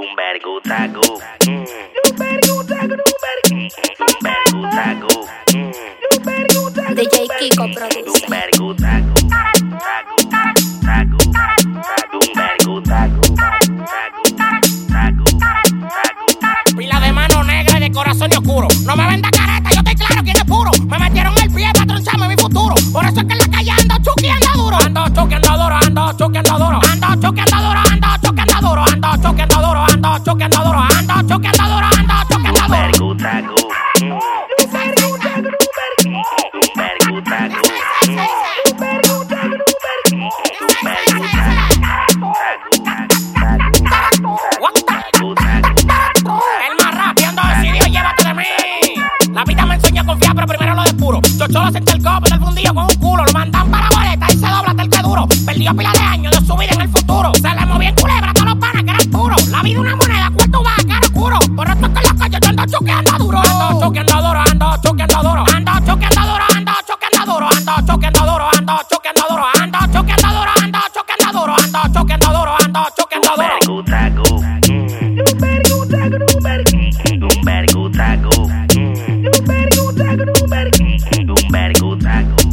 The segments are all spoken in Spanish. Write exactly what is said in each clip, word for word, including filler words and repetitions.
Lumbergutagu. Lumbergutagu, Lumbergutagu. D J Kiko produce. Lumbergutagu. Pila de mano negra y de corazón y oscuro. No me venda careta, yo estoy claro quién es puro. Me metieron el pie para troncharme mi futuro. Por eso es que en la calle ando chuqueando duro. Ando chuqueando duro, ando chuqueando duro. Ando chuqueando duro, ando chuqueando duro. Ando chuqueando duro, ando chuqueando duro. Ando chuqueando duro, ando chuqueando duro. Lumbergutagu. Lumbergutagu, Lumbergutagu. El más rápido ando decidido, llévate de mí. La vida me enseñó a confiar, pero primero lo despuro. Yo solo senté el copo del fundillo con un culo. Lo mandan para boleta y se dobla hasta el que duro. Perdió pila de años de su vida en el futuro. Se le movió en culebra a todos los panas que eran puros. La vida una moneda, cuarto va, cara oscuro. Por esto es que en la calle yo ando choqueando duro. Ando choqueando duro, ando choqueando duro. Ando choqueando duro, ando choqueando duro. Ando choqueando duro, ando choqueando duro. Ando choqueando duro, ando choqueando duro. Ando choqueando duro, ando choqueando duro. Lumbergutagu. Lumbergutagu, Lumbergutagu. Lumbergutagu, Lumbergutagu.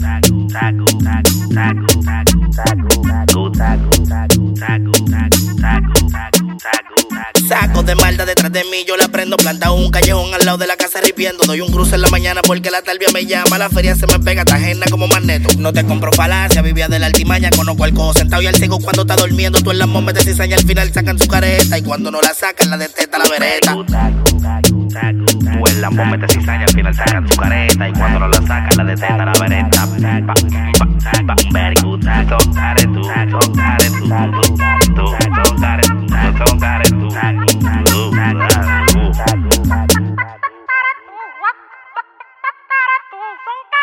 Saco de malda detrás de mí, yo la prendo. Planta un callejón al lado de la casa ripiendo. Doy un cruce en la mañana porque la talvia me llama. La feria se me pega, está ajena como magneto. No te compro falacia, vivía de la altimaña. Conozco al cojo sentado y al ciego cuando está durmiendo. Tú en las momes de cizaña al final sacan su careta. Y cuando no la sacan, la detesta la vereta. Tú en las momes de cizaña al final sacan su careta. Y cuando no la sacan, la detesta la vereta. Lumbergutagu. Tocare tú, tocare tú, tú, tocare tú, tocare tú. Son